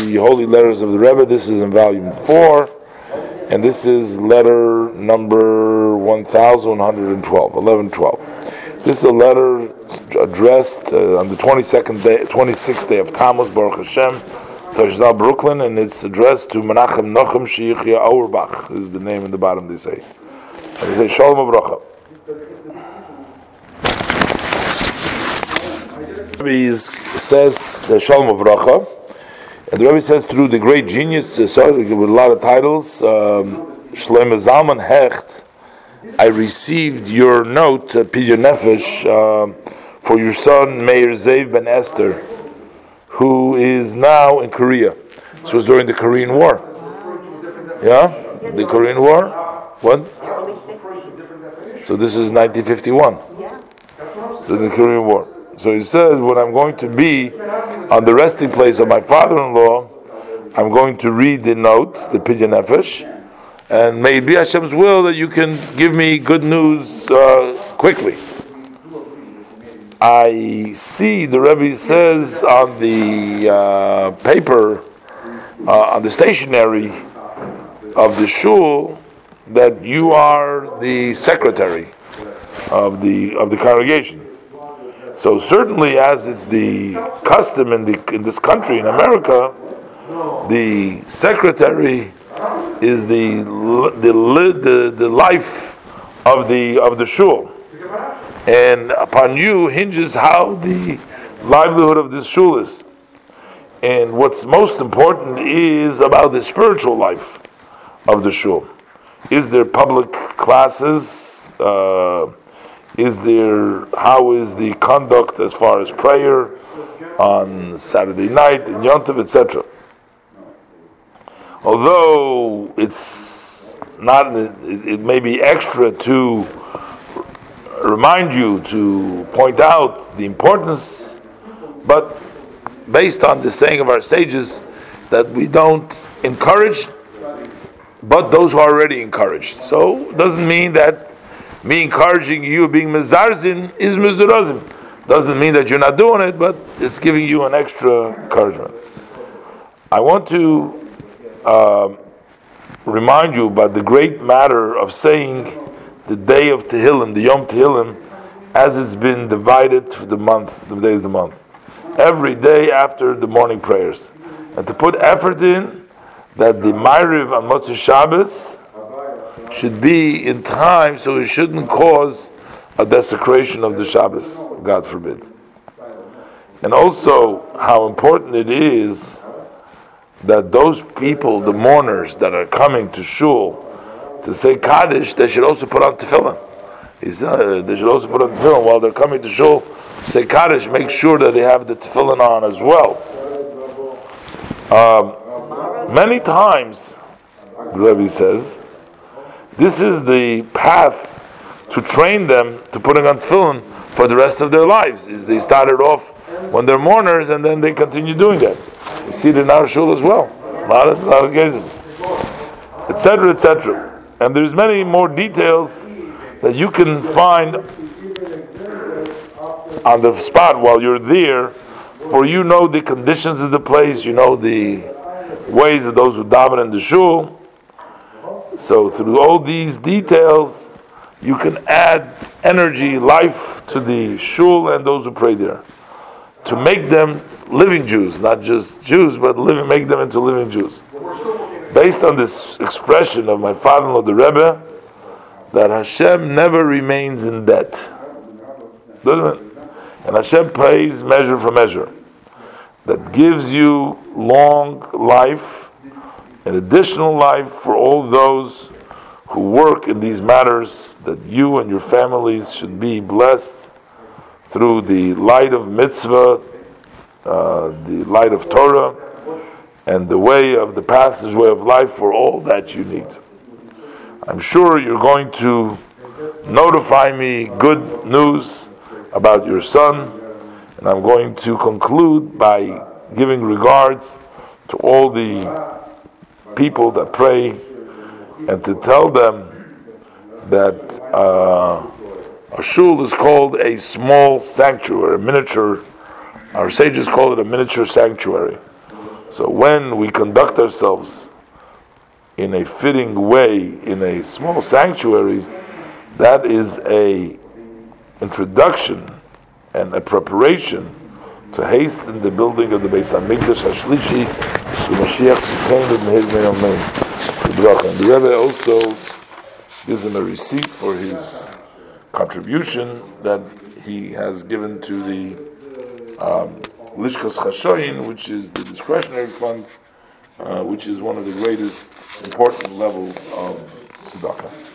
the Holy Letters of the Rebbe. This is in volume 4, and this is letter number 1112. This is a letter addressed on the 26th day of Tammuz, Baruch Hashem, Toshdal, Brooklyn, and it's addressed to Menachem Nochem Sheichya Auerbach. This is the name in the bottom, they say. And they say, Shalom Avrocha. The Rebbe says Shalom Avrocha, and the Rebbe says through the great genius, with a lot of titles, Shlomo Zalman Hecht, I received your note, Pidyon Nefesh, for your son Meir Zev Ben Esther, who is now in Korea. This was during the Korean War. Yeah? The Korean War? What? So this is 1951. So the Korean War. So he says, when I'm going to be on the resting place of my father-in-law, I'm going to read the note, the Pidyon Nefesh, and may it be Hashem's will that you can give me good news quickly. I see the Rebbe says on the paper, on the stationery of the shul, that you are the secretary of the congregation. So certainly, as it's the custom in this country, in America, the secretary is the life of the shul, and upon you hinges how the livelihood of this shul is. And what's most important is about the spiritual life of the shul. Is there public classes? How is the conduct as far as prayer on Saturday night and Yom Tov, etc.? Although it's not, it may be extra to remind you, to point out the importance, but based on the saying of our sages that we don't encourage, but those who are already encouraged. So it doesn't mean that me encouraging you being mezarzin is mezurazim. Doesn't mean that you're not doing it, but it's giving you an extra encouragement. I want to remind you about the great matter of saying the day of Tehillim, the Yom Tehillim, as it's been divided for the month, the day of the month. Every day after the morning prayers. And to put effort in that the Ma'ariv on Motzei Shabbos should be in time so it shouldn't cause a desecration of the Shabbos, God forbid. And also how important it is that those people, the mourners that are coming to shul to say Kaddish, they should also put on tefillin. They should also put on tefillin while they're coming to shul. Say Kaddish, make sure that they have the tefillin on as well. Many times, the Rebbe says, this is the path to train them to putting on tefillin for the rest of their lives. Is they started off when they're mourners and then they continue doing that. You see it in our shul as well. A lot of occasions, etc., etc. And there's many more details that you can find on the spot while you're there, for you know the conditions of the place, you know the ways of those who daven in the shul. So through all these details, you can add energy, life to the shul and those who pray there, to make them living Jews, not just Jews, but make them into living Jews. Based on this expression of my father-in-law, the Rebbe, that Hashem never remains in debt. Doesn't it? And Hashem pays measure for measure. That gives you long life, an additional life for all those who work in these matters, that you and your families should be blessed through the light of mitzvah, the light of Torah, and the way of the passage way of life for all that you need. I'm sure you're going to notify me good news about your son, and I'm going to conclude by giving regards to all the people that pray, and to tell them that a shul is called a small sanctuary, a miniature. Our sages call it a miniature sanctuary. So when we conduct ourselves in a fitting way in a small sanctuary, that is a introduction and a preparation to hasten the building of the Beis Hamikdash Hashlishi, the Mashiach Tzidkeinu B'Meir B'Meir Amen. And the Rebbe also gives him a receipt for his contribution that he has given to the Lishkas Chashoyin, which is the discretionary fund, which is one of the greatest important levels of tzedakah.